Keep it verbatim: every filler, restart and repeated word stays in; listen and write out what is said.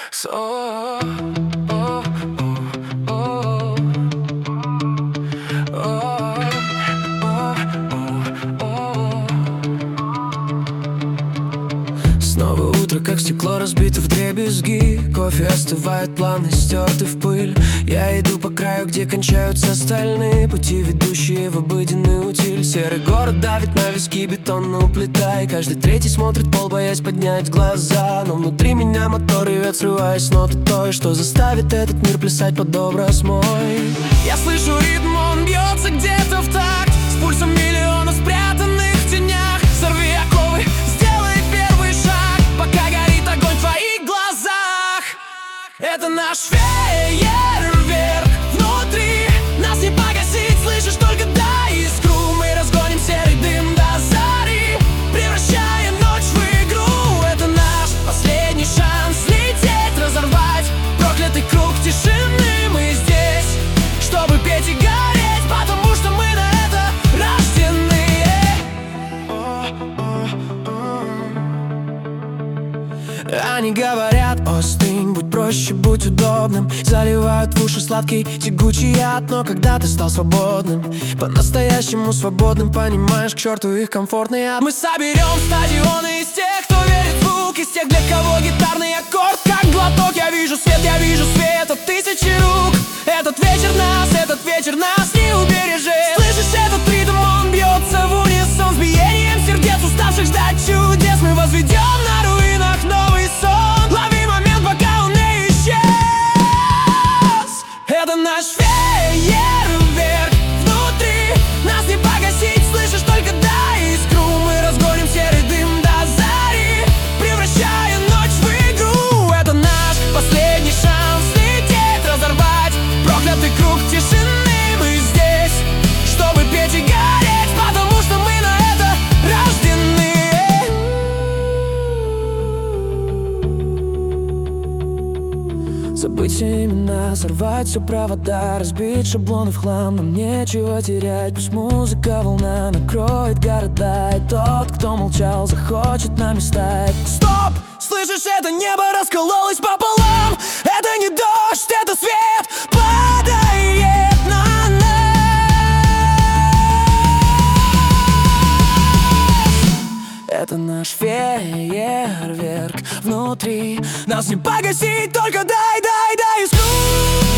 So, oh, oh, oh, oh. Снова утро, как стекло разбито вдребезги. Кофе остывает, планы стерты в пыль. Я иду по краю, где кончаются остальные пути, ведущие в обыденный утиль. Серый город давит на виски, бетонная плита, и каждый третий смотрит пол, боясь поднять глаза. Но внутри меня мотор ревет, срываясь с ноты той, что заставит этот мир плясать под образ мой. Я слышу ритм, он бьется где-то в такт, с пульсом миллиона спрятанных в тенях. Сорви оковы, сделай первый шаг, пока горит огонь в твоих глазах. Это наш фейерверк внутри, нас не погасить, слышишь, только дай искру. Мы разгоним серый дым до зари, превращая ночь в игру. Это наш последний шанс лететь, разорвать проклятый круг тишины. Мы здесь, чтобы петь и гореть, потому что мы на это рождены. Они говорят: остынь, будь проще, будь удобным. Заливают в уши сладкий тягучий яд. Но когда ты стал свободным, по-настоящему свободным, понимаешь, к черту их комфортный ад. Мы соберем стадионы из тех, кто верит в звук, из тех, для кого гитарный аккорд как глоток. Я вижу свет, я вижу свет от тысячи рук. Этот вечер нас, этот вечер нас не убережет. Слышишь этот ритм, он бьется в унисон с биением сердец, уставших ждать чудес. Мы возведем на руинах новый сон. Лови момент, пока он не исчез. Это наш фейерверк внутри, нас не погасить, слышишь, только дай искру. Мы разгоним серый дым до зари, превращая ночь в игру. Это наш последний шанс лететь, разорвать проклятый круг тишины. Мы здесь, чтобы петь и гореть, потому что мы на это рождены. Забыть все имена, сорвать все провода, разбить шаблоны в хлам. Нам нечего терять, пусть музыка волна накроет города. И тот, кто молчал, захочет нами стать. Стоп! Слышишь, это небо раскололось пополам. Это не дождь, это свет падает на нас. Это наш фейерверк внутри, нас не погасить, только дай, дай, дай искру.